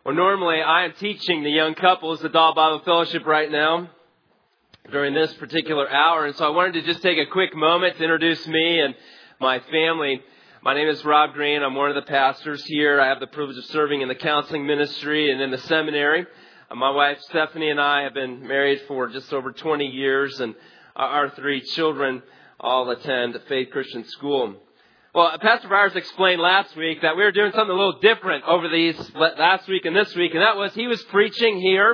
Well, normally I am teaching the young couples at Dahl Bible Fellowship right now during this particular hour. And so I wanted to just take a quick moment to introduce me and my family. My name is Rob Green. I'm one of the pastors here. I have the privilege of serving in the counseling ministry and in the seminary. My wife Stephanie and I have been married for just over 20 years, and our 3 children all attend Faith Christian School. Well, Pastor Byers explained last week that we were doing something a little different over these last week and this week, and that was he was preaching here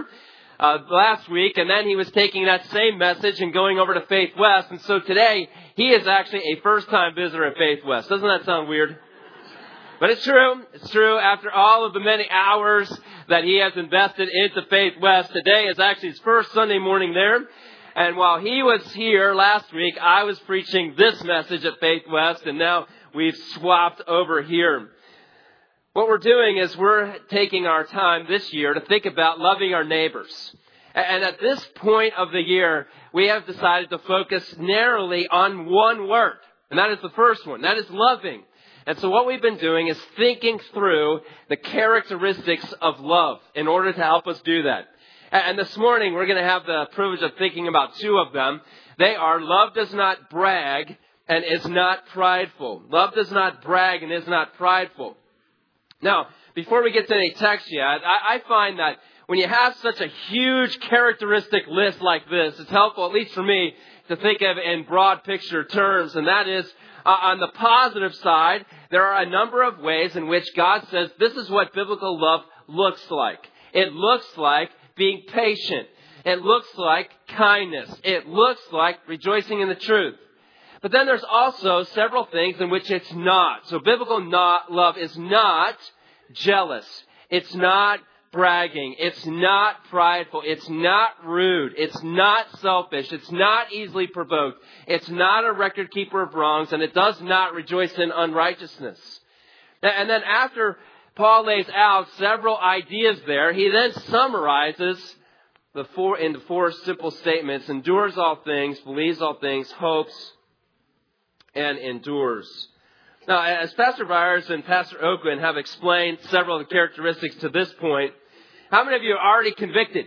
last week, and then he was taking that same message and going over to Faith West, and so today he is actually a first-time visitor at Faith West. Doesn't that sound weird? But it's true. It's true. After all of the many hours that he has invested into Faith West, today is actually his first Sunday morning there. And while he was here last week, I was preaching this message at Faith West, and now we've swapped over here. What we're doing is we're taking our time this year to think about loving our neighbors. And at this point of the year, we have decided to focus narrowly on one word. And that is the first one. That is loving. And so what we've been doing is thinking through the characteristics of love in order to help us do that. And this morning, we're going to have the privilege of thinking about 2 of them. They are, love does not brag and is not prideful. Love does not brag and is not prideful. Now, before we get to any text yet, I find that when you have such a huge characteristic list like this, it's helpful, at least for me, to think of in broad picture terms. And that is, on the positive side, there are a number of ways in which God says this is what biblical love looks like. It looks like being patient. It looks like kindness. It looks like rejoicing in the truth. But then there's also several things in which it's not. So biblical love is not jealous. It's not bragging. It's not prideful. It's not rude. It's not selfish. It's not easily provoked. It's not a record keeper of wrongs, and it does not rejoice in unrighteousness. And then after Paul lays out several ideas there, he then summarizes into 4 simple statements: endures all things, believes all things, hopes, and endures. Now, as Pastor Byers and Pastor Oakland have explained several of the characteristics to this point, how many of you are already convicted?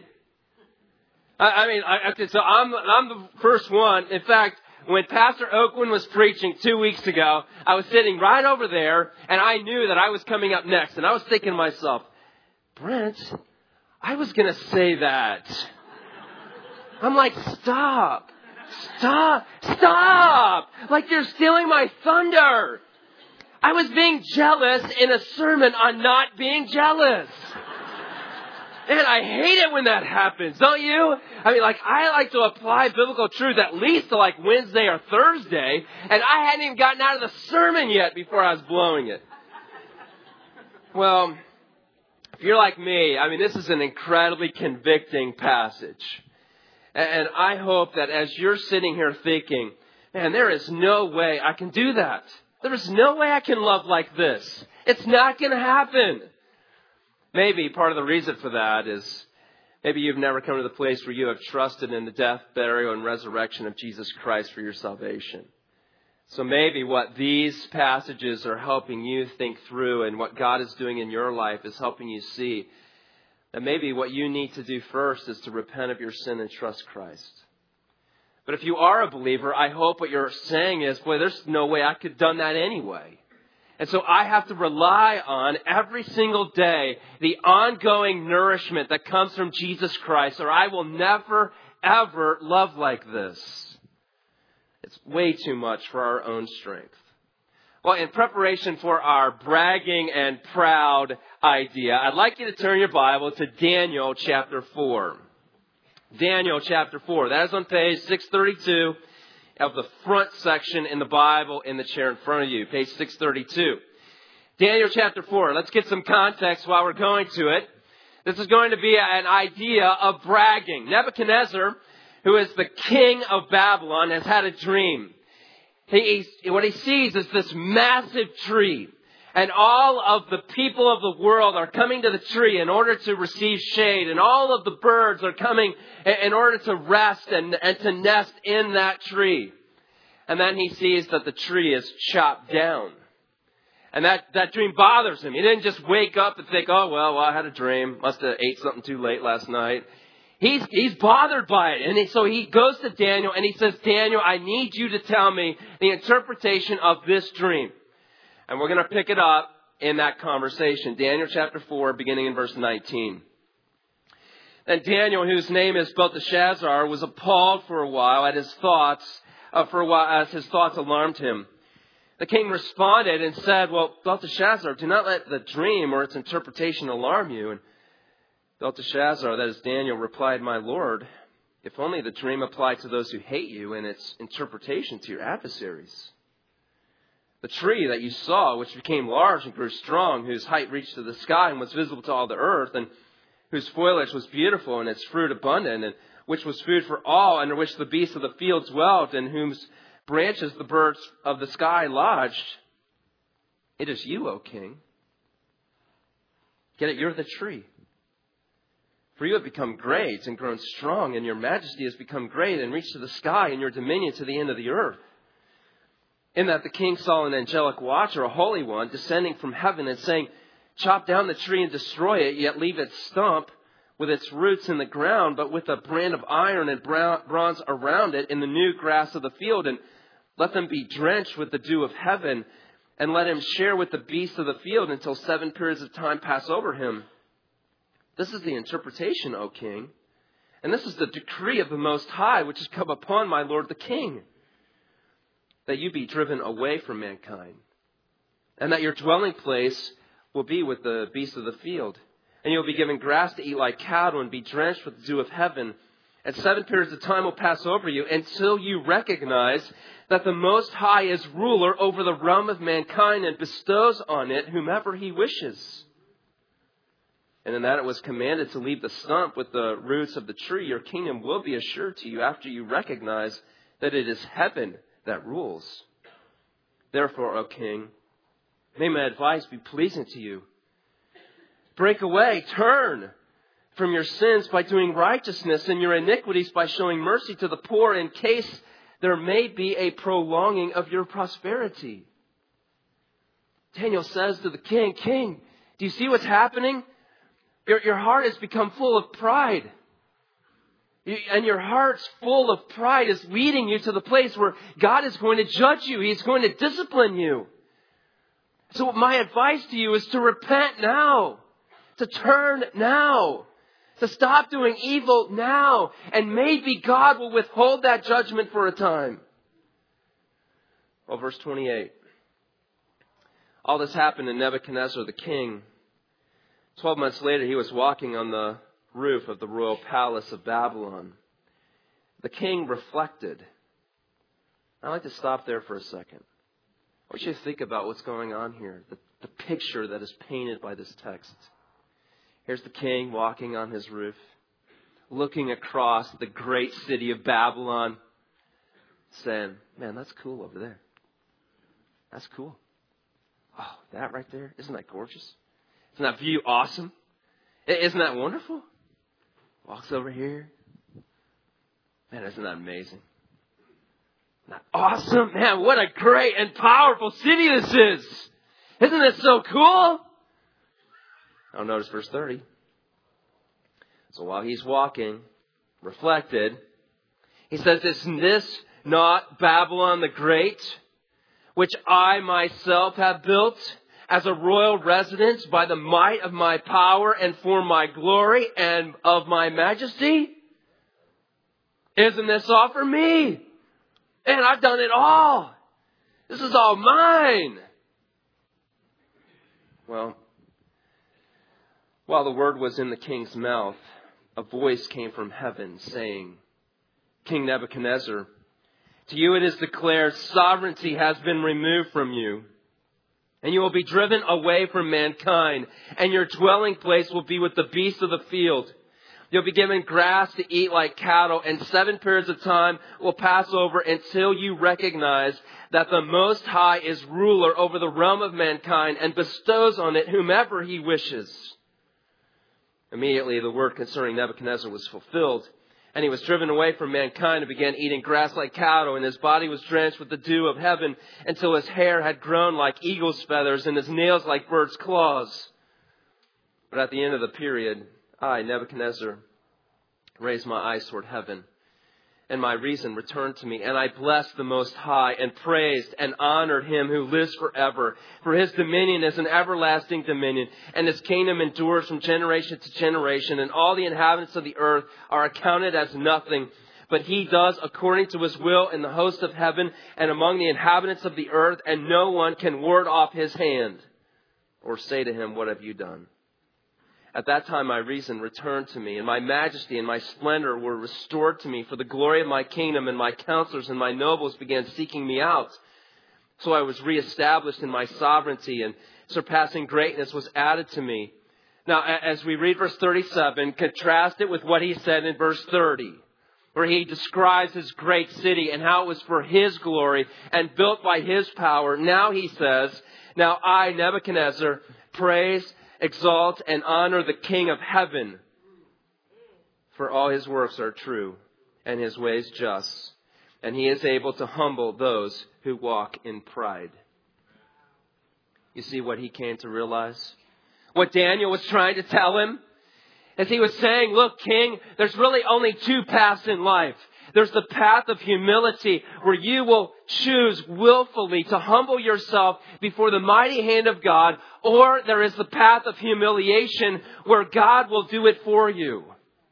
So I'm the first one. In fact, when Pastor Oakland was preaching 2 weeks ago, I was sitting right over there, and I knew that I was coming up next. And I was thinking to myself, Brent, I was going to say that. I'm like, stop. Like you're stealing my thunder. I was being jealous in a sermon on not being jealous. And I hate it when that happens, don't you? I like to apply biblical truth at least to like Wednesday or Thursday, and I hadn't even gotten out of the sermon yet before I was blowing it. Well, if you're like me, this is an incredibly convicting passage. And I hope that as you're sitting here thinking, man, there is no way I can do that. There is no way I can love like this. It's not going to happen. Maybe part of the reason for that is maybe you've never come to the place where you have trusted in the death, burial, and resurrection of Jesus Christ for your salvation. So maybe what these passages are helping you think through and what God is doing in your life is helping you see that maybe what you need to do first is to repent of your sin and trust Christ. But if you are a believer, I hope what you're saying is, boy, there's no way I could have done that anyway. And so I have to rely on every single day the ongoing nourishment that comes from Jesus Christ, or I will never, ever love like this. It's way too much for our own strength. Well, in preparation for our bragging and proud idea, I'd like you to turn your Bible to Daniel chapter 4. Daniel chapter 4. That is on page 632. Of the front section in the Bible in the chair in front of you, page 632. Daniel chapter 4. Let's get some context while we're going to it. This is going to be an idea of bragging. Nebuchadnezzar, who is the king of Babylon, has had a dream. What he sees is this massive tree. And all of the people of the world are coming to the tree in order to receive shade. And all of the birds are coming in order to rest and to nest in that tree. And then he sees that the tree is chopped down. And that dream bothers him. He didn't just wake up and think, oh, well, I had a dream. Must have ate something too late last night. He's bothered by it. And so he goes to Daniel and he says, Daniel, I need you to tell me the interpretation of this dream. And we're going to pick it up in that conversation. Daniel chapter 4, beginning in verse 19. Then Daniel, whose name is Belteshazzar, was appalled for a while at his thoughts, as his thoughts alarmed him. The king responded and said, well, Belteshazzar, do not let the dream or its interpretation alarm you. And Belteshazzar, that is Daniel, replied, my lord, if only the dream applied to those who hate you and its interpretation to your adversaries. The tree that you saw, which became large and grew strong, whose height reached to the sky and was visible to all the earth, and whose foliage was beautiful and its fruit abundant, and which was food for all, under which the beasts of the field dwelt, and whose branches the birds of the sky lodged. It is you, O king. Get it, you're the tree. For you have become great and grown strong, and your majesty has become great and reached to the sky, and your dominion to the end of the earth. In that the king saw an angelic watcher, a holy one, descending from heaven and saying, chop down the tree and destroy it, yet leave its stump with its roots in the ground, but with a brand of iron and bronze around it in the new grass of the field, and let them be drenched with the dew of heaven, and let him share with the beasts of the field until 7 periods of time pass over him. This is the interpretation, O king, and this is the decree of the Most High, which has come upon my lord the king, that you be driven away from mankind, and that your dwelling place will be with the beasts of the field, and you'll be given grass to eat like cattle and be drenched with the dew of heaven. And 7 periods of time will pass over you until you recognize that the Most High is ruler over the realm of mankind and bestows on it whomever he wishes. And in that it was commanded to leave the stump with the roots of the tree. Your kingdom will be assured to you after you recognize that it is heaven that rules. Therefore, O king, may my advice be pleasing to you. Break away, turn from your sins by doing righteousness, and your iniquities by showing mercy to the poor, in case there may be a prolonging of your prosperity. Daniel says to the king, King, do you see what's happening? Your heart has become full of pride. And your heart's full of pride is leading you to the place where God is going to judge you. He's going to discipline you. So my advice to you is to repent now, to turn now, to stop doing evil now. And maybe God will withhold that judgment for a time. Well, verse 28. All this happened to Nebuchadnezzar the king. 12 months later, he was walking on the roof of the royal palace of Babylon. The king reflected. I'd like to stop there for a second. I want you to think about what's going on here, the picture that is painted by this text. Here's the king walking on his roof, looking across the great city of Babylon, saying, man, that's cool over there. That's cool. Oh, that right there, isn't that gorgeous? Isn't that view awesome? Isn't that wonderful? Walks over here. Man, isn't that amazing? Isn't that awesome? Man, what a great and powerful city this is. Isn't it so cool? Now notice verse 30. So while he's walking, reflected, he says, isn't this not Babylon the Great, which I myself have built as a royal residence by the might of my power and for my glory and of my majesty? Isn't this all for me? And I've done it all. This is all mine. Well, while the word was in the king's mouth, a voice came from heaven saying, King Nebuchadnezzar, to you it is declared, sovereignty has been removed from you, and you will be driven away from mankind, and your dwelling place will be with the beasts of the field. You'll be given grass to eat like cattle, and 7 periods of time will pass over until you recognize that the Most High is ruler over the realm of mankind and bestows on it whomever he wishes. Immediately the word concerning Nebuchadnezzar was fulfilled, And he was driven away from mankind and began eating grass like cattle, and his body was drenched with the dew of heaven until his hair had grown like eagle's feathers and his nails like birds' claws. But at the end of the period, I, Nebuchadnezzar, raised my eyes toward heaven, and my reason returned to me, and I blessed the Most High and praised and honored him who lives forever. For his dominion is an everlasting dominion, and his kingdom endures from generation to generation, and all the inhabitants of the earth are accounted as nothing. But he does according to his will in the host of heaven and among the inhabitants of the earth, and no one can ward off his hand or say to him, "What have you done?" At that time my reason returned to me, and my majesty and my splendor were restored to me for the glory of my kingdom, and my counselors and my nobles began seeking me out. So I was reestablished in my sovereignty, and surpassing greatness was added to me. Now, as we read verse 37, contrast it with what he said in verse 30, where he describes his great city and how it was for his glory and built by his power. Now he says, "Now I, Nebuchadnezzar, praise, exalt, and honor the King of heaven, for all his works are true and his ways just, and he is able to humble those who walk in pride." You see what he came to realize? What Daniel was trying to tell him? As he was saying, look, King, there's really only two paths in life. There's the path of humility, where you will choose willfully to humble yourself before the mighty hand of God, or there is the path of humiliation, where God will do it for you.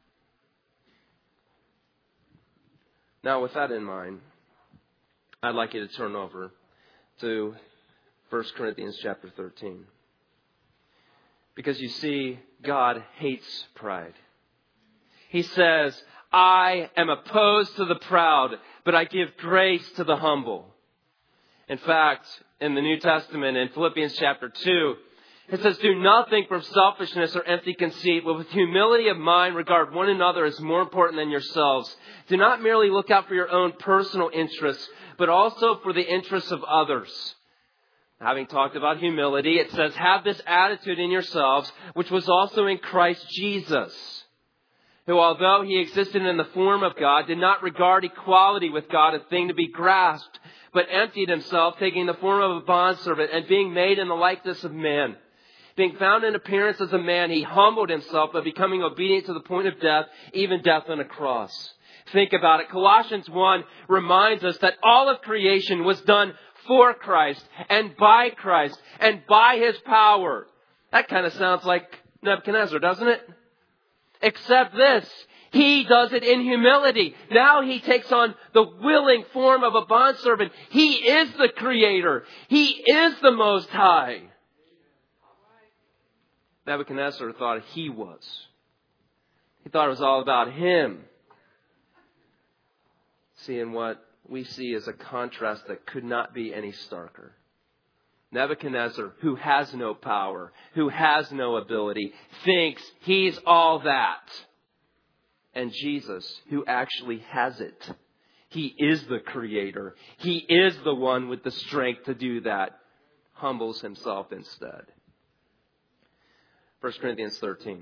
Now, with that in mind, I'd like you to turn over to 1 Corinthians chapter 13. Because you see, God hates pride. He says, "I am opposed to the proud, but I give grace to the humble." In fact, in the New Testament, in Philippians chapter 2, it says, "Do nothing from selfishness or empty conceit, but with humility of mind regard one another as more important than yourselves. Do not merely look out for your own personal interests, but also for the interests of others." Having talked about humility, it says, "Have this attitude in yourselves, which was also in Christ Jesus, who, although he existed in the form of God, did not regard equality with God a thing to be grasped, but emptied himself, taking the form of a bondservant, and being made in the likeness of man. Being found in appearance as a man, he humbled himself by becoming obedient to the point of death, even death on a cross." Think about it. Colossians 1 reminds us that all of creation was done for Christ and by his power. That kind of sounds like Nebuchadnezzar, doesn't it? Except this, he does it in humility. Now he takes on the willing form of a bondservant. He is the creator. He is the Most High. Nebuchadnezzar thought he was. He thought it was all about him. Seeing what we see is a contrast that could not be any starker. Nebuchadnezzar, who has no power, who has no ability, thinks he's all that. And Jesus, who actually has it, he is the creator. He is the one with the strength to do that, humbles himself instead. 1 Corinthians 13.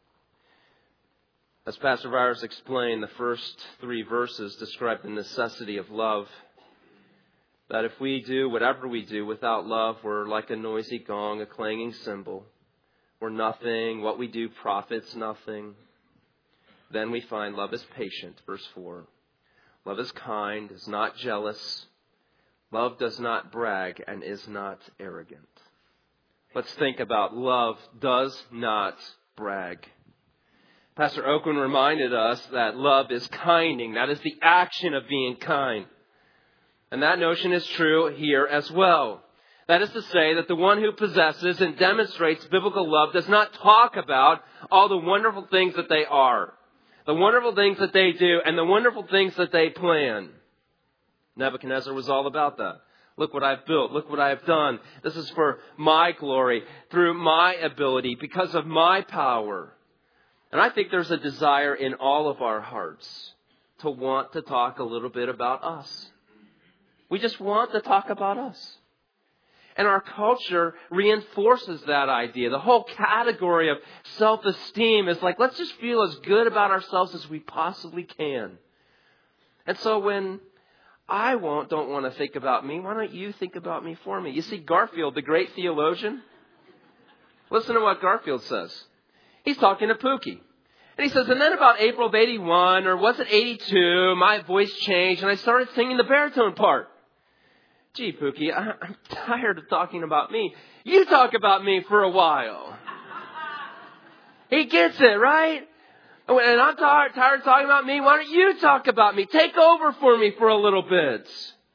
As Pastor Virus explained, the first 3 verses describe the necessity of love. That if we do whatever we do without love, we're like a noisy gong, a clanging cymbal. We're nothing. What we do profits nothing. Then we find love is patient, verse 4. Love is kind, is not jealous. Love does not brag and is not arrogant. Let's think about love does not brag. Pastor Oakland reminded us that love is kinding. That is the action of being kind. And that notion is true here as well. That is to say that the one who possesses and demonstrates biblical love does not talk about all the wonderful things that they are, the wonderful things that they do, and the wonderful things that they plan. Nebuchadnezzar was all about that. Look what I've built. Look what I've done. This is for my glory, through my ability, because of my power. And I think there's a desire in all of our hearts to want to talk a little bit about us. We just want to talk about us. And our culture reinforces that idea. The whole category of self-esteem is like, let's just feel as good about ourselves as we possibly can. And so when I don't want to think about me, why don't you think about me for me? You see, Garfield, the great theologian, listen to what Garfield says. He's talking to Pookie. And he says, and then about April of 81, or was it 82, my voice changed and I started singing the baritone part. Gee, Pookie, I'm tired of talking about me. You talk about me for a while. He gets it, right? And I'm tired of talking about me. Why don't you talk about me? Take over for me for a little bit.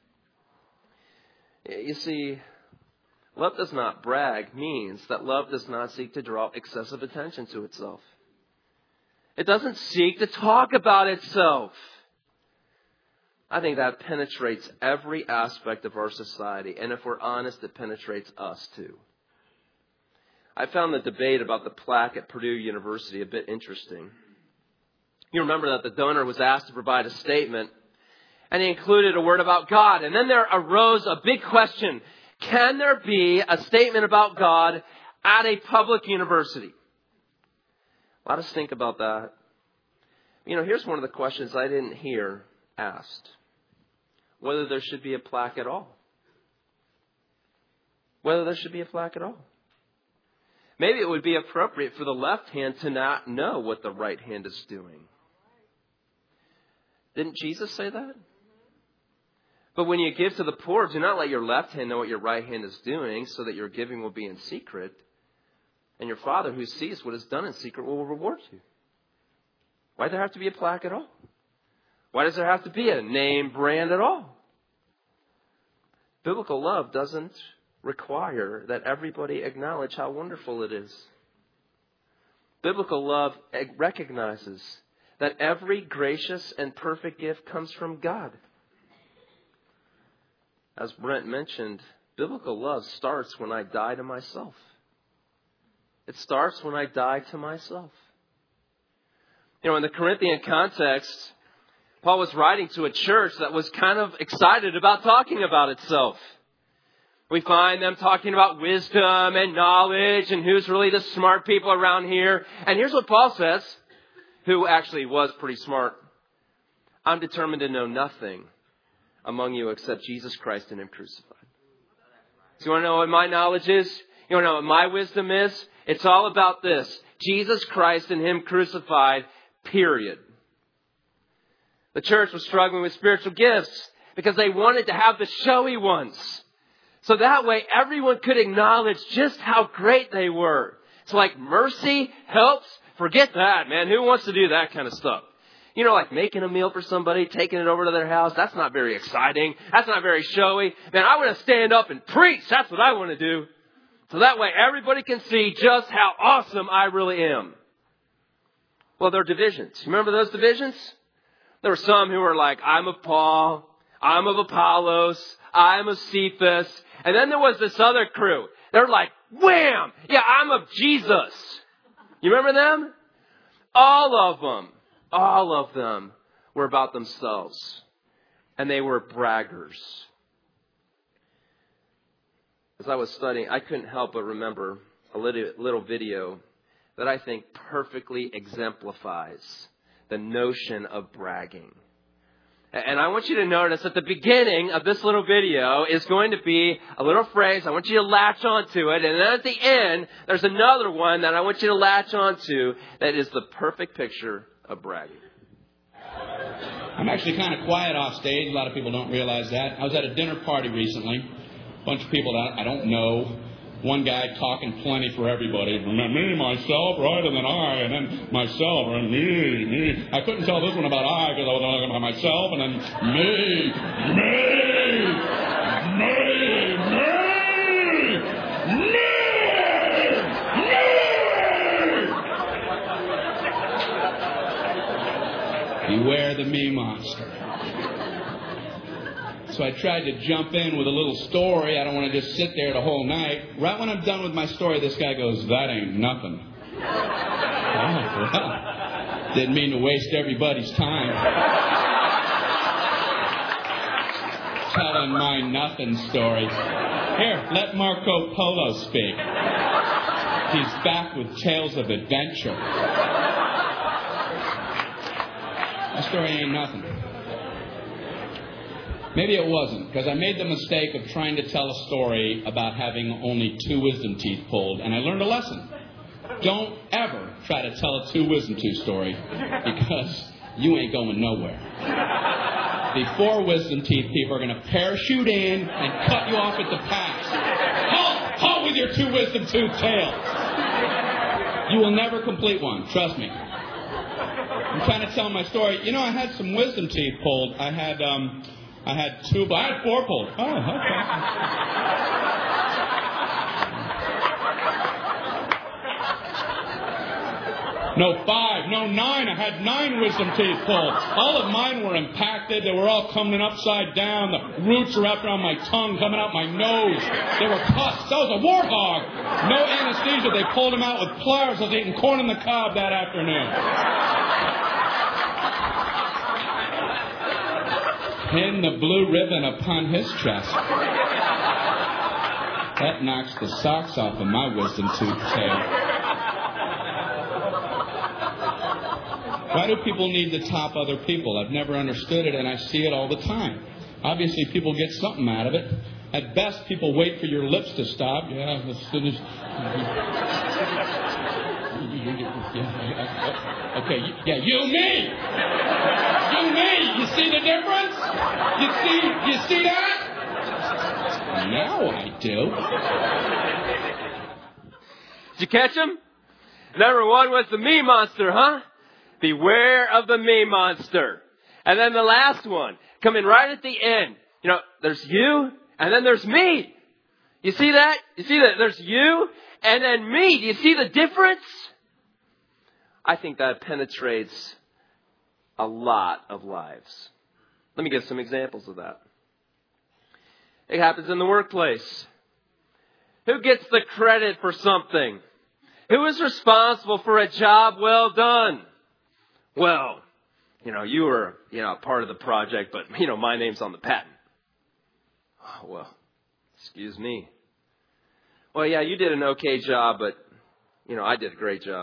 You see, love does not brag means that love does not seek to draw excessive attention to itself. It doesn't seek to talk about itself. I think that penetrates every aspect of our society. And if we're honest, it penetrates us too. I found the debate about the plaque at Purdue University a bit interesting. You remember that the donor was asked to provide a statement, and he included a word about God. And then there arose a big question. Can there be a statement about God at a public university? Let us think about that. Here's one of the questions I didn't hear asked. Whether there should be a plaque at all. Whether there should be a plaque at all. Maybe it would be appropriate for the left hand to not know what the right hand is doing. Didn't Jesus say that? But when you give to the poor, do not let your left hand know what your right hand is doing, so that your giving will be in secret. And your Father who sees what is done in secret will reward you. Why does there have to be a plaque at all? Why does there have to be a name brand at all? Biblical love doesn't require that everybody acknowledge how wonderful it is. Biblical love recognizes that every gracious and perfect gift comes from God. As Brent mentioned, biblical love starts when I die to myself. It starts when I die to myself. In the Corinthian context, Paul was writing to a church that was kind of excited about talking about itself. We find them talking about wisdom and knowledge and who's really the smart people around here. And here's what Paul says, who actually was pretty smart. I'm determined to know nothing among you except Jesus Christ and Him crucified. So you want to know what my knowledge is? You want to know what my wisdom is? It's all about this. Jesus Christ and Him crucified, period. The church was struggling with spiritual gifts because they wanted to have the showy ones. So that way everyone could acknowledge just how great they were. It's like mercy, helps, forget that, man. Who wants to do that kind of stuff? Like making a meal for somebody, taking it over to their house. That's not very exciting. That's not very showy. Man, I want to stand up and preach. That's what I want to do. So that way everybody can see just how awesome I really am. Well, there are divisions. You remember those divisions? There were some who were like, I'm of Paul, I'm of Apollos, I'm of Cephas. And then there was this other crew. They're like, wham! Yeah, I'm of Jesus. You remember them? All of them were about themselves. And they were braggers. As I was studying, I couldn't help but remember a little video that I think perfectly exemplifies the notion of bragging. And I want you to notice at the beginning of this little video is going to be a little phrase. I want you to latch onto it. And then at the end, there's another one that I want you to latch onto that is the perfect picture of bragging. I'm actually kind of quiet off stage. A lot of people don't realize that. I was at a dinner party recently. A bunch of people that I don't know. One guy talking plenty for everybody. Me, myself, right, and then I, and then myself, and me. I couldn't tell this one about I because I was talking about myself, and then me. Beware the me monster. So I tried to jump in with a little story. I don't want to just sit there the whole night. Right when I'm done with my story, this guy goes, that ain't nothing. Oh, well, didn't mean to waste everybody's time. Telling my nothing story. Here, let Marco Polo speak. He's back with tales of adventure. That story ain't nothing. Maybe it wasn't, because I made the mistake of trying to tell a story about having only 2 wisdom teeth pulled, and I learned a lesson. Don't ever try to tell a 2 wisdom tooth story, because you ain't going nowhere. The 4 wisdom teeth people are going to parachute in and cut you off at the pass. Halt with your 2 wisdom tooth tails. You will never complete one, trust me. I'm trying to tell my story. You know, I had some wisdom teeth pulled. I had 2, but I had 4 pulled. Oh, okay. No 5, no 9. I had 9 wisdom teeth pulled. All of mine were impacted. They were all coming upside down. The roots were wrapped around my tongue, coming out my nose. They were cussed. That was a warthog. No anesthesia. They pulled them out with pliers. I was eating corn on the cob that afternoon. Pin the blue ribbon upon his chest. That knocks the socks off of my wisdom tooth tail. Why do people need to top other people? I've never understood it, and I see it all the time. Obviously, people get something out of it. At best, people wait for your lips to stop. Yeah, as soon as... Okay, yeah, you, me! You, me! You see the difference? You see that? Now I do. Did you catch him? Number 1 was the me monster, huh? Beware of the me monster. And then the last one, coming right at the end. You know, there's you, and then there's me. You see that? You see that? There's you, and then me. Do you see the difference? I think that penetrates a lot of lives. Let me give some examples of that. It happens in the workplace. Who gets the credit for something? Who is responsible for a job well done? Well, you were, part of the project, but, my name's on the patent. Oh, well, excuse me. Well, yeah, you did an okay job, but, I did a great job.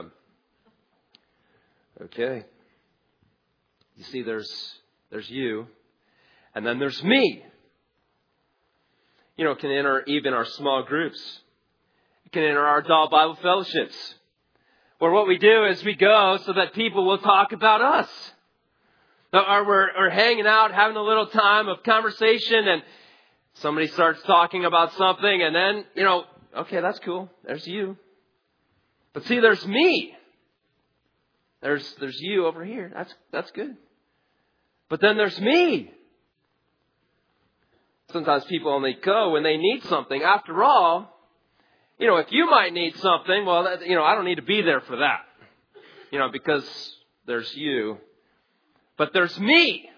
Okay. You see, there's you, and then there's me. It can enter even our small groups. It can enter our adult Bible fellowships. Where what we do is we go so that people will talk about us. Or we're hanging out, having a little time of conversation, and somebody starts talking about something, and then, okay, that's cool. There's you. But see, there's me. There's you over here. That's good. But then there's me. Sometimes people only go when they need something. After all, if you might need something, well, I don't need to be there for that. Because there's you. But there's me.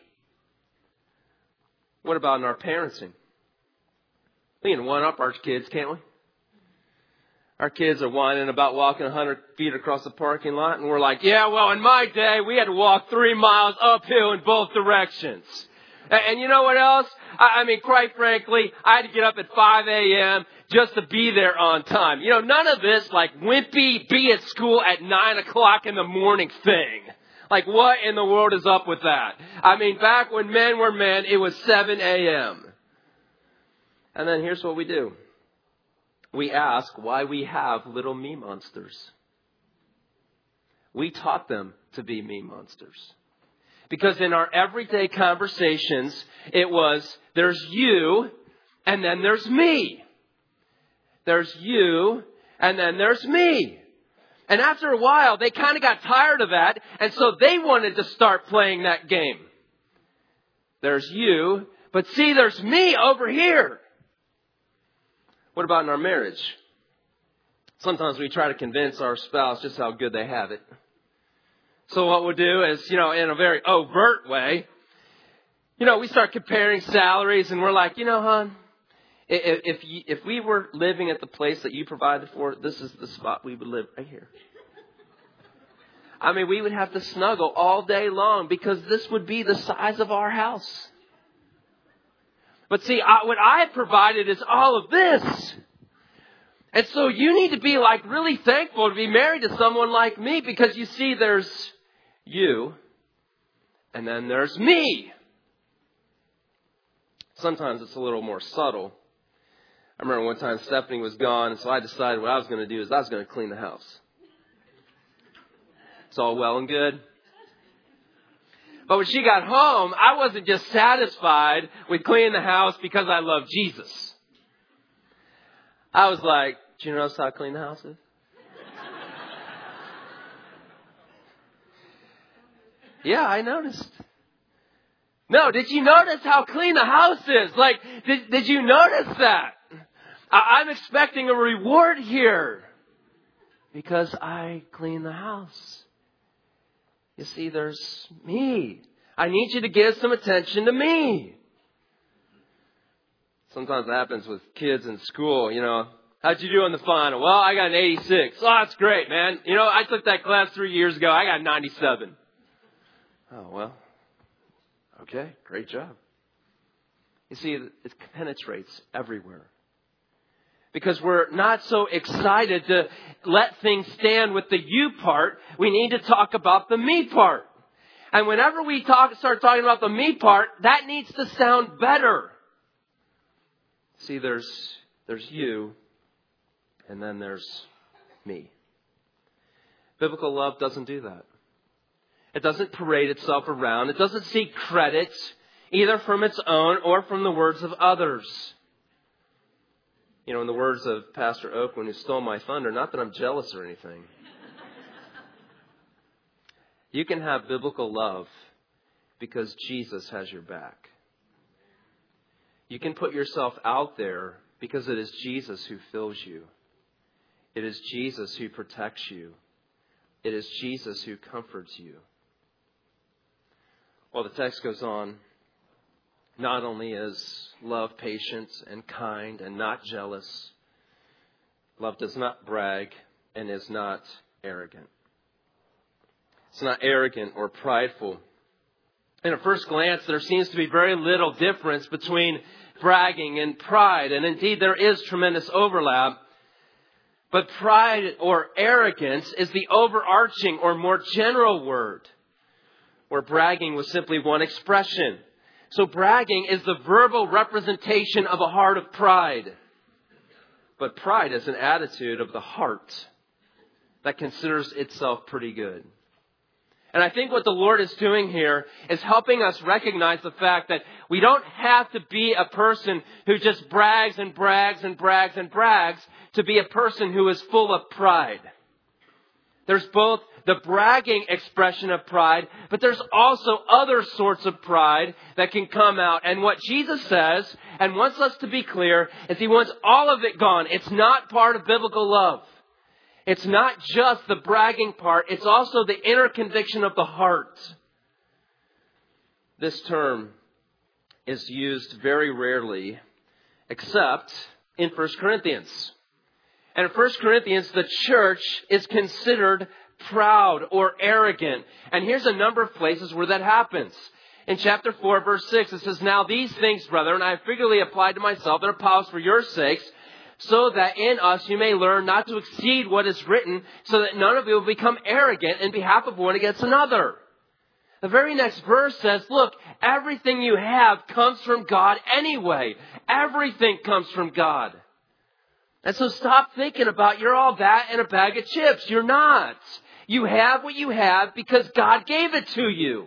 What about in our parenting? We can one up our kids, can't we? Our kids are whining about walking 100 feet across the parking lot, and we're like, yeah, well, in my day, we had to walk 3 miles uphill in both directions. And you know what else? I mean, quite frankly, I had to get up at 5 a.m. just to be there on time. None of this like wimpy, be at school at 9 o'clock in the morning thing. Like, what in the world is up with that? I mean, back when men were men, it was 7 a.m. And then here's what we do. We ask why we have little me monsters. We taught them to be me monsters. Because in our everyday conversations, it was, there's you, and then there's me. There's you, and then there's me. And after a while, they kind of got tired of that, and so they wanted to start playing that game. There's you, but see, there's me over here. What about in our marriage? Sometimes we try to convince our spouse just how good they have it. So what we'll do is, in a very overt way, we start comparing salaries, and we're like, hon, if we were living at the place that you provided for, this is the spot we would live right here. I mean, we would have to snuggle all day long because this would be the size of our house. But see, what I have provided is all of this. And so you need to be like really thankful to be married to someone like me, because you see, there's you and then there's me. Sometimes it's a little more subtle. I remember one time Stephanie was gone, so I decided what I was going to do is I was going to clean the house. It's all well and good. But when she got home, I wasn't just satisfied with cleaning the house because I love Jesus. I was like, do you notice how clean the house is? Yeah, I noticed. No, did you notice how clean the house is? Like, did you notice that? I'm expecting a reward here because I clean the house. You see, there's me. I need you to give some attention to me. Sometimes it happens with kids in school, How'd you do on the final? Well, I got an 86. Oh, that's great, man. I took that class 3 years ago. I got 97. Oh, well. Okay, great job. You see, it penetrates everywhere. Because we're not so excited to let things stand with the you part, we need to talk about the me part. And whenever we start talking about the me part, that needs to sound better. See, there's you, and then there's me. Biblical love doesn't do that. It doesn't parade itself around. It doesn't seek credit, either from its own or from the words of others. In the words of Pastor Oakland, who stole my thunder, not that I'm jealous or anything. You can have biblical love because Jesus has your back. You can put yourself out there because it is Jesus who fills you. It is Jesus who protects you. It is Jesus who comforts you. Well, the text goes on. Not only is love patient and kind and not jealous, love does not brag and is not arrogant. It's not arrogant or prideful. And at first glance, there seems to be very little difference between bragging and pride. And indeed, there is tremendous overlap. But pride or arrogance is the overarching or more general word, where bragging was simply one expression. So bragging is the verbal representation of a heart of pride. But pride is an attitude of the heart that considers itself pretty good. And I think what the Lord is doing here is helping us recognize the fact that we don't have to be a person who just brags and brags and brags and brags to be a person who is full of pride. There's both the bragging expression of pride, but there's also other sorts of pride that can come out. And what Jesus says, and wants us to be clear, is He wants all of it gone. It's not part of biblical love. It's not just the bragging part. It's also the inner conviction of the heart. This term is used very rarely, except in 1 Corinthians. And in 1 Corinthians, the church is considered proud or arrogant. And here's a number of places where that happens. In chapter 4, verse 6, it says, "Now these things, brethren, I have figuratively applied to myself and Apollos for your sakes, so that in us you may learn not to exceed what is written, so that none of you will become arrogant in behalf of one against another." The very next verse says, look, everything you have comes from God anyway. Everything comes from God. And so stop thinking about you're all that and a bag of chips. You're not. You have what you have because God gave it to you.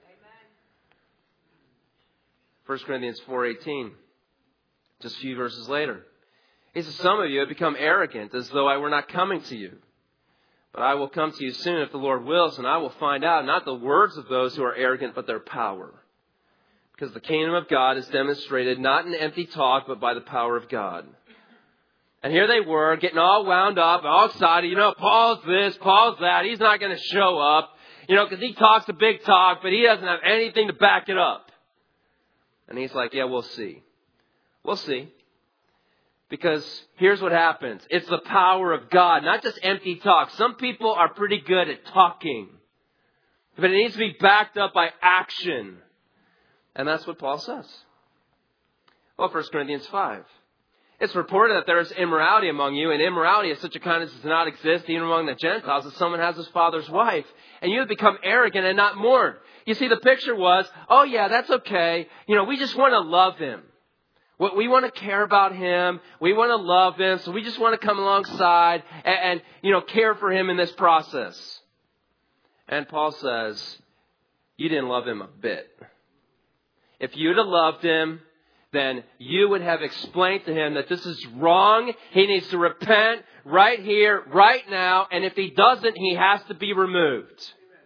1 Corinthians 4:18, just a few verses later. He says, "Some of you have become arrogant as though I were not coming to you. But I will come to you soon if the Lord wills, and I will find out not the words of those who are arrogant, but their power. Because the kingdom of God is demonstrated not in empty talk, but by the power of God." And here they were, getting all wound up, all excited. Paul's this, Paul's that. He's not going to show up, because he talks a big talk, but he doesn't have anything to back it up. And he's like, yeah, we'll see. We'll see. Because here's what happens. It's the power of God, not just empty talk. Some people are pretty good at talking, but it needs to be backed up by action. And that's what Paul says. Well, 1 Corinthians 5. It's reported that there is immorality among you, and immorality of such a kind as does not exist even among the Gentiles, as someone has his father's wife. And you have become arrogant and not mourned. You see, the picture was, oh yeah, that's okay. We just want to love him. We want to care about him. We want to love him. So we just want to come alongside and care for him in this process. And Paul says, you didn't love him a bit. If you'd have loved him, then you would have explained to him that this is wrong. He needs to repent right here, right now. And if he doesn't, he has to be removed.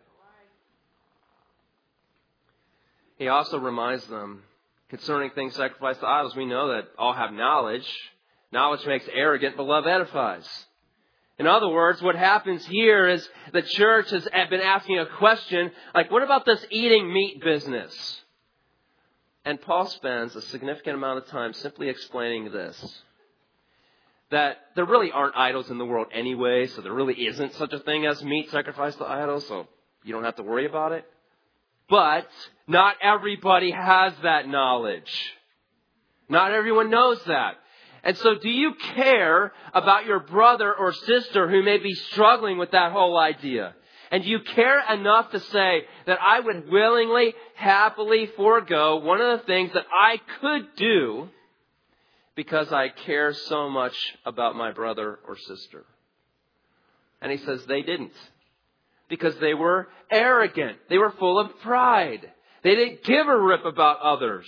He also reminds them concerning things sacrificed to idols. We know that all have knowledge. Knowledge makes arrogant, but love edifies. In other words, what happens here is the church has been asking a question like, what about this eating meat business? And Paul spends a significant amount of time simply explaining this. That there really aren't idols in the world anyway, so there really isn't such a thing as meat sacrificed to idols, so you don't have to worry about it. But not everybody has that knowledge. Not everyone knows that. And so do you care about your brother or sister who may be struggling with that whole idea? And do you care enough to say that I would willingly, happily forego one of the things that I could do because I care so much about my brother or sister? And he says they didn't. Because they were arrogant. They were full of pride. They didn't give a rip about others.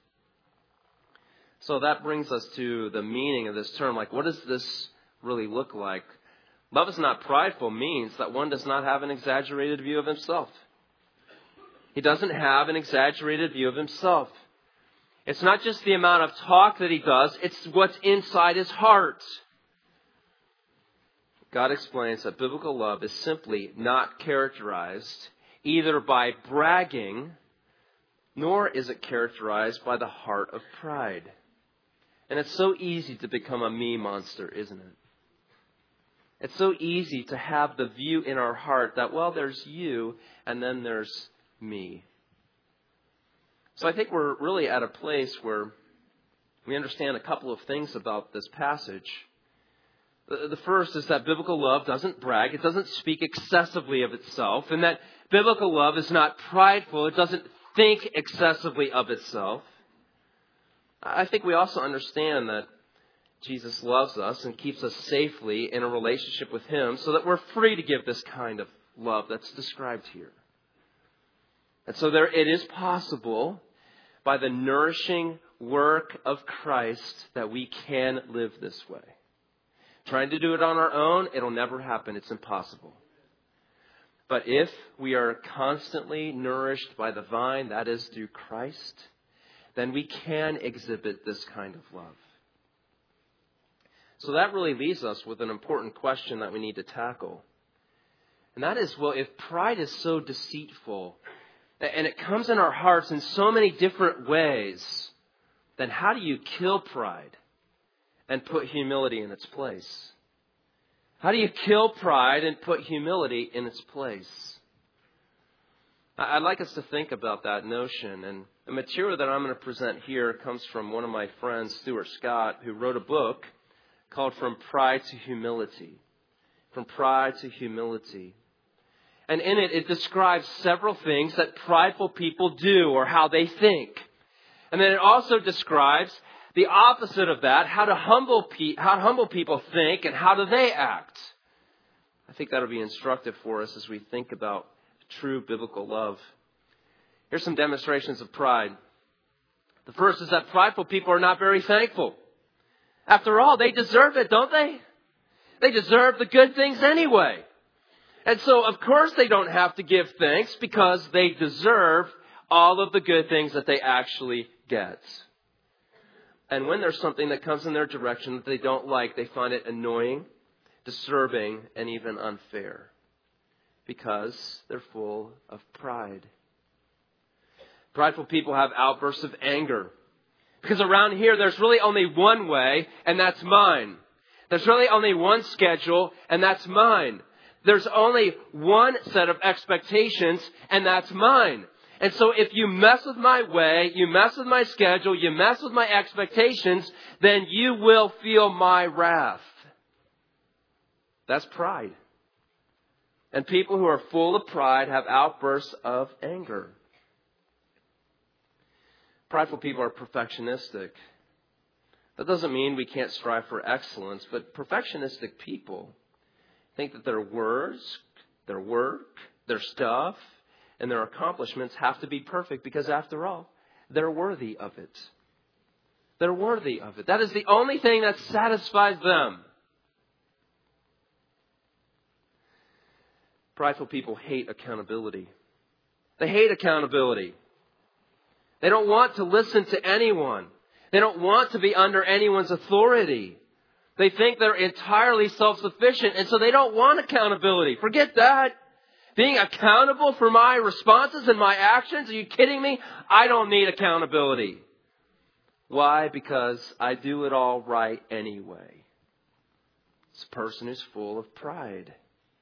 So that brings us to the meaning of this term. Like, what does this really look like? Love is not prideful means that one does not have an exaggerated view of himself. He doesn't have an exaggerated view of himself. It's not just the amount of talk that he does, it's what's inside his heart. God explains that biblical love is simply not characterized either by bragging, nor is it characterized by the heart of pride. And it's so easy to become a me monster, isn't it? It's so easy to have the view in our heart that, well, there's you and then there's me. So I think we're really at a place where we understand a couple of things about this passage. The first is that biblical love doesn't brag. It doesn't speak excessively of itself. And that biblical love is not prideful. It doesn't think excessively of itself. I think we also understand that Jesus loves us and keeps us safely in a relationship with him so that we're free to give this kind of love that's described here. And so it is possible by the nourishing work of Christ that we can live this way. Trying to do it on our own, it'll never happen. It's impossible. But if we are constantly nourished by the vine, that is through Christ, then we can exhibit this kind of love. So that really leaves us with an important question that we need to tackle. And that is, well, if pride is so deceitful, and it comes in our hearts in so many different ways, then how do you kill pride and put humility in its place? How do you kill pride and put humility in its place? I'd like us to think about that notion. And the material that I'm going to present here comes from one of my friends, Stuart Scott, who wrote a book called From Pride to Humility. From Pride to Humility. And in it, it describes several things that prideful people do or how they think. And then it also describes the opposite of that, how humble people think and how do they act. I think that'll be instructive for us as we think about true biblical love. Here's some demonstrations of pride. The first is that prideful people are not very thankful. After all, they deserve it, don't they? They deserve the good things anyway. And so, of course, they don't have to give thanks because they deserve all of the good things that they actually get. And when there's something that comes in their direction that they don't like, they find it annoying, disturbing, and even unfair because they're full of pride. Prideful people have outbursts of anger because around here there's really only one way, and that's mine. There's really only one schedule, and that's mine. There's only one set of expectations, and that's mine. And so if you mess with my way, you mess with my schedule, you mess with my expectations, then you will feel my wrath. That's pride. And people who are full of pride have outbursts of anger. Prideful people are perfectionistic. That doesn't mean we can't strive for excellence, but perfectionistic people think that their words, their work, their stuff, and their accomplishments have to be perfect because, after all, they're worthy of it. They're worthy of it. That is the only thing that satisfies them. Prideful people hate accountability. They hate accountability. They don't want to listen to anyone. They don't want to be under anyone's authority. They think they're entirely self-sufficient, and so they don't want accountability. Forget that. Being accountable for my responses and my actions? Are you kidding me? I don't need accountability. Why? Because I do it all right anyway. This person is full of pride.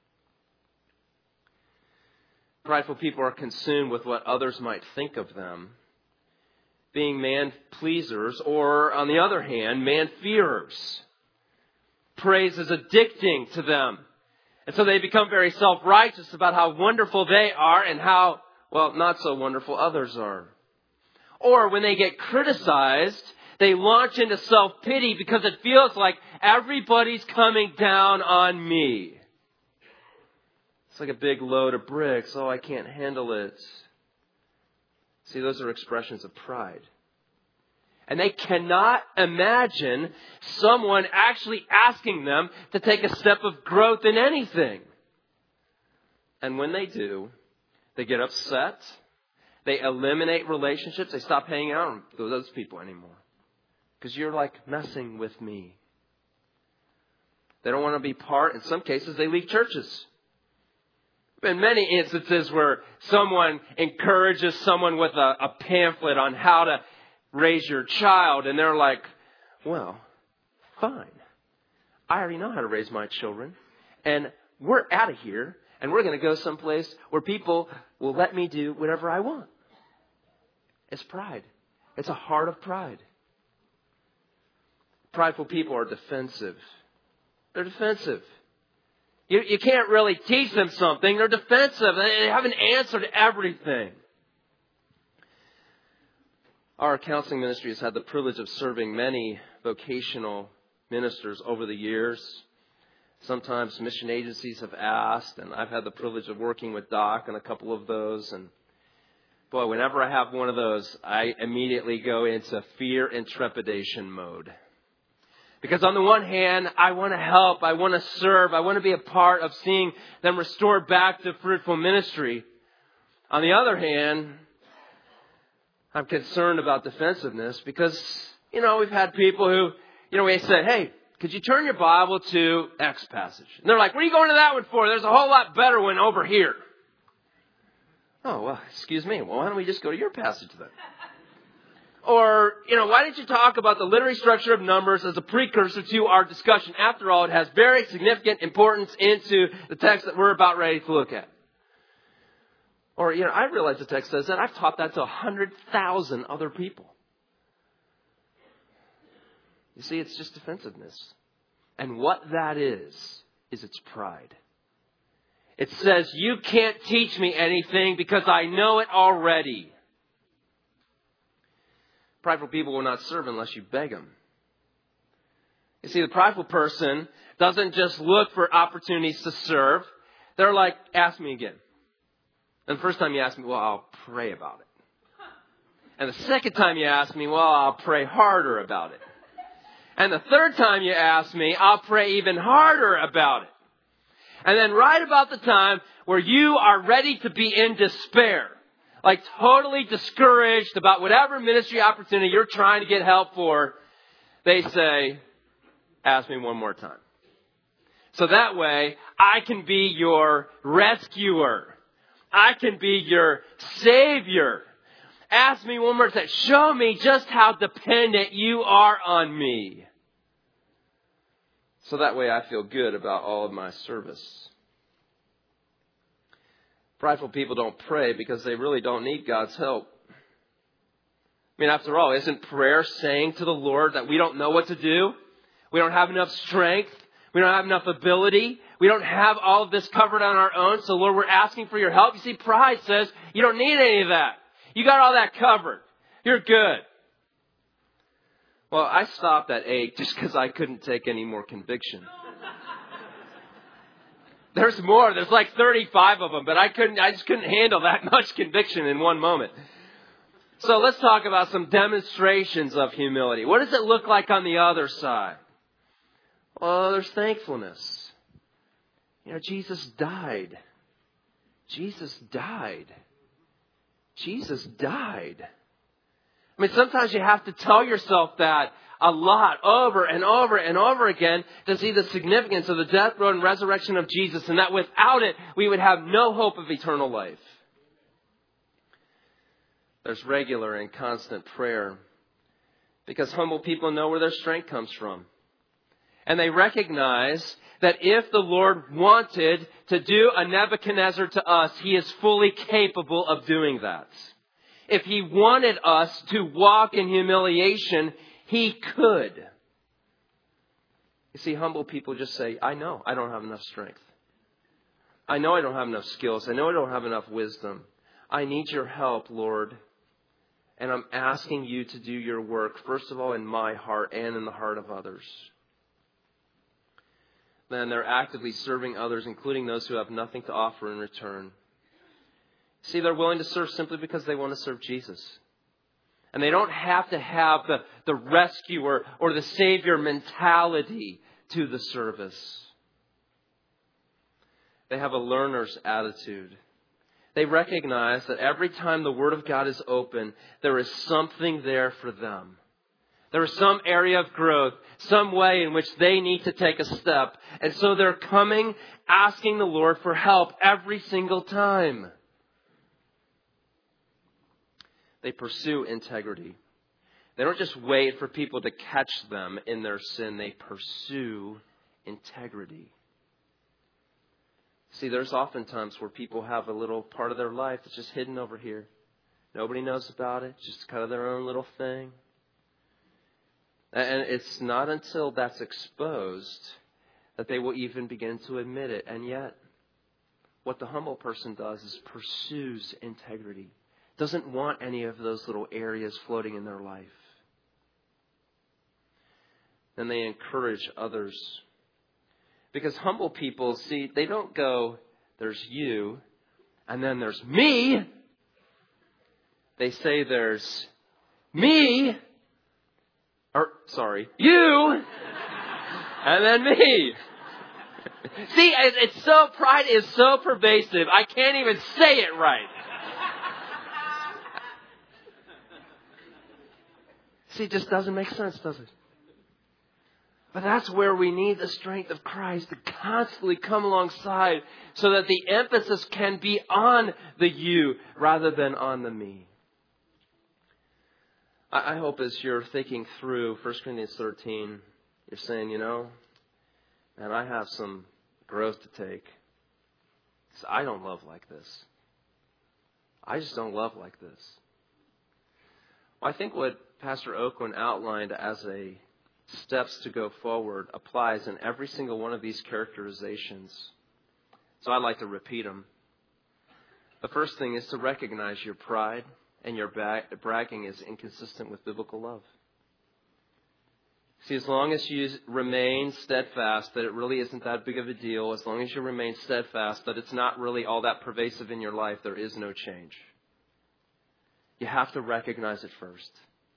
Prideful people are consumed with what others might think of them, being man-pleasers, or, on the other hand, man-fearers. Praise is addicting to them. And so they become very self-righteous about how wonderful they are and how, well, not so wonderful others are. Or when they get criticized, they launch into self-pity because it feels like everybody's coming down on me. It's like a big load of bricks. Oh, I can't handle it. See, those are expressions of pride. And they cannot imagine someone actually asking them to take a step of growth in anything. And when they do, they get upset. They eliminate relationships. They stop hanging out with those people anymore. Because you're like messing with me. They don't want to be part. In some cases, they leave churches. Been many instances where someone encourages someone with a pamphlet on how to raise your child, and they're like, well, fine. I already know how to raise my children, and we're out of here, and we're going to go someplace where people will let me do whatever I want. It's pride. It's a heart of pride. Prideful people are defensive. They're defensive. You can't really teach them something. They're defensive. They have an answer to everything. Our counseling ministry has had the privilege of serving many vocational ministers over the years. Sometimes mission agencies have asked, and I've had the privilege of working with Doc on a couple of those. And boy, whenever I have one of those, I immediately go into fear and trepidation mode. Because on the one hand, I want to help, I want to serve, I want to be a part of seeing them restored back to fruitful ministry. On the other hand, I'm concerned about defensiveness because, we've had people who, we say, hey, could you turn your Bible to X passage? And they're like, what are you going to that one for? There's a whole lot better one over here. Oh, well, excuse me. Well, why don't we just go to your passage then? Or, why didn't you talk about the literary structure of Numbers as a precursor to our discussion? After all, it has very significant importance into the text that we're about ready to look at. Or, I realize the text says that. I've taught that to 100,000 other people. You see, it's just defensiveness. And what that is its pride. It says, you can't teach me anything because I know it already. Prideful people will not serve unless you beg them. You see, the prideful person doesn't just look for opportunities to serve. They're like, ask me again. And the first time you ask me, well, I'll pray about it. And the second time you ask me, well, I'll pray harder about it. And the third time you ask me, I'll pray even harder about it. And then right about the time where you are ready to be in despair, like totally discouraged about whatever ministry opportunity you're trying to get help for, they say, ask me one more time. So that way, I can be your rescuer. I can be your savior. Ask me one more time. Show me just how dependent you are on me. So that way I feel good about all of my service. Prideful people don't pray because they really don't need God's help. I mean, after all, isn't prayer saying to the Lord that we don't know what to do? We don't have enough strength. We don't have enough ability. We don't have all of this covered on our own. So, Lord, we're asking for your help. You see, pride says you don't need any of that. You got all that covered. You're good. Well, I stopped at 8 just because I couldn't take any more conviction. There's more. There's like 35 of them, but I just couldn't handle that much conviction in one moment. So let's talk about some demonstrations of humility. What does it look like on the other side? Well, there's thankfulness. You know, Jesus died. Jesus died. Jesus died. I mean, sometimes you have to tell yourself that a lot, over and over and over again, to see the significance of the death, burial, and resurrection of Jesus, and that without it, we would have no hope of eternal life. There's regular and constant prayer, because humble people know where their strength comes from. And they recognize that if the Lord wanted to do a Nebuchadnezzar to us, He is fully capable of doing that. If He wanted us to walk in humiliation, He could. You see, humble people just say, I know I don't have enough strength. I know I don't have enough skills. I know I don't have enough wisdom. I need your help, Lord. And I'm asking you to do your work, first of all, in my heart and in the heart of others. Then they're actively serving others, including those who have nothing to offer in return. See, they're willing to serve simply because they want to serve Jesus. And they don't have to have the rescuer or the savior mentality to the service. They have a learner's attitude. They recognize that every time the Word of God is open, there is something there for them. There is some area of growth, some way in which they need to take a step. And so they're coming, asking the Lord for help every single time. They pursue integrity. They don't just wait for people to catch them in their sin. They pursue integrity. See, there's often times where people have a little part of their life that's just hidden over here. Nobody knows about it. Just kind of their own little thing. And it's not until that's exposed that they will even begin to admit it. And yet, what the humble person does is pursues integrity. Doesn't want any of those little areas floating in their life. Then they encourage others. Because humble people, see, they don't go, there's you, and then there's me. They say there's me, you, and then me. See, pride is so pervasive, I can't even say it right. See, it just doesn't make sense, does it? But that's where we need the strength of Christ to constantly come alongside so that the emphasis can be on the you rather than on the me. I hope as you're thinking through 1 Corinthians 13, you're saying, man, I have some growth to take. I don't love like this. I just don't love like this. Well, I think what Pastor Oakland outlined as a steps to go forward applies in every single one of these characterizations. So I'd like to repeat them. The first thing is to recognize your pride and your bragging is inconsistent with biblical love. See, as long as you remain steadfast that it really isn't that big of a deal, as long as you remain steadfast that it's not really all that pervasive in your life, there is no change. You have to recognize it first.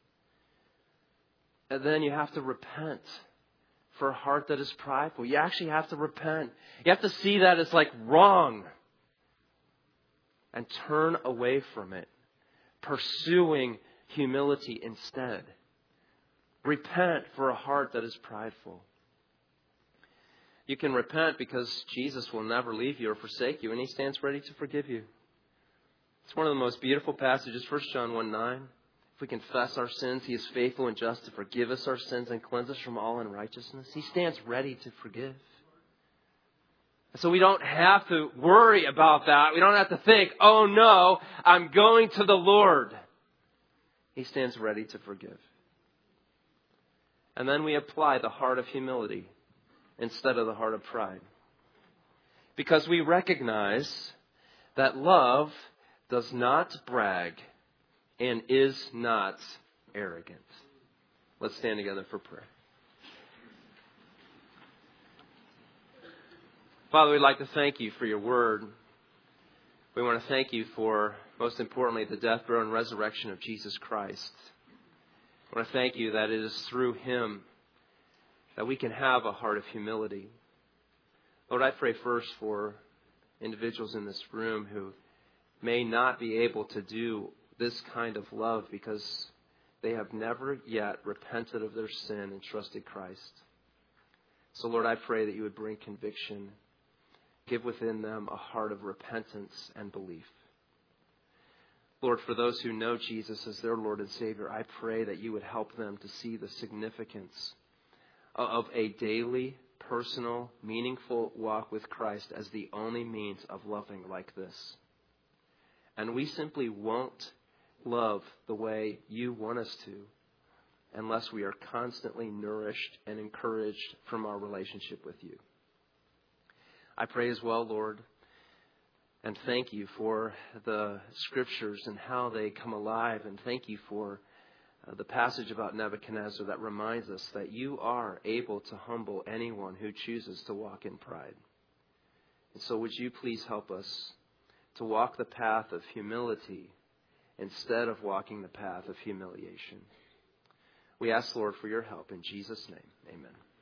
And then you have to repent for a heart that is prideful. You actually have to repent. You have to see that as like wrong and turn away from it, pursuing humility instead. Repent for a heart that is prideful. You can repent because Jesus will never leave you or forsake you, and He stands ready to forgive you. It's one of the most beautiful passages, 1 John 1:9. If we confess our sins, He is faithful and just to forgive us our sins and cleanse us from all unrighteousness. He stands ready to forgive. So we don't have to worry about that. We don't have to think, oh no, I'm going to the Lord. He stands ready to forgive. And then we apply the heart of humility instead of the heart of pride. Because we recognize that love does not brag and is not arrogant. Let's stand together for prayer. Father, we'd like to thank you for your word. We want to thank you for, most importantly, the death, burial, and resurrection of Jesus Christ. I want to thank you that it is through him that we can have a heart of humility. Lord, I pray first for individuals in this room who may not be able to do this kind of love because they have never yet repented of their sin and trusted Christ. So, Lord, I pray that you would bring conviction. Give within them a heart of repentance and belief. Lord, for those who know Jesus as their Lord and Savior, I pray that you would help them to see the significance of a daily, personal, meaningful walk with Christ as the only means of loving like this. And we simply won't love the way you want us to unless we are constantly nourished and encouraged from our relationship with you. I pray as well, Lord, and thank you for the scriptures and how they come alive, and thank you for the passage about Nebuchadnezzar that reminds us that you are able to humble anyone who chooses to walk in pride. And so would you please help us to walk the path of humility instead of walking the path of humiliation. We ask, Lord, for your help in Jesus' name. Amen.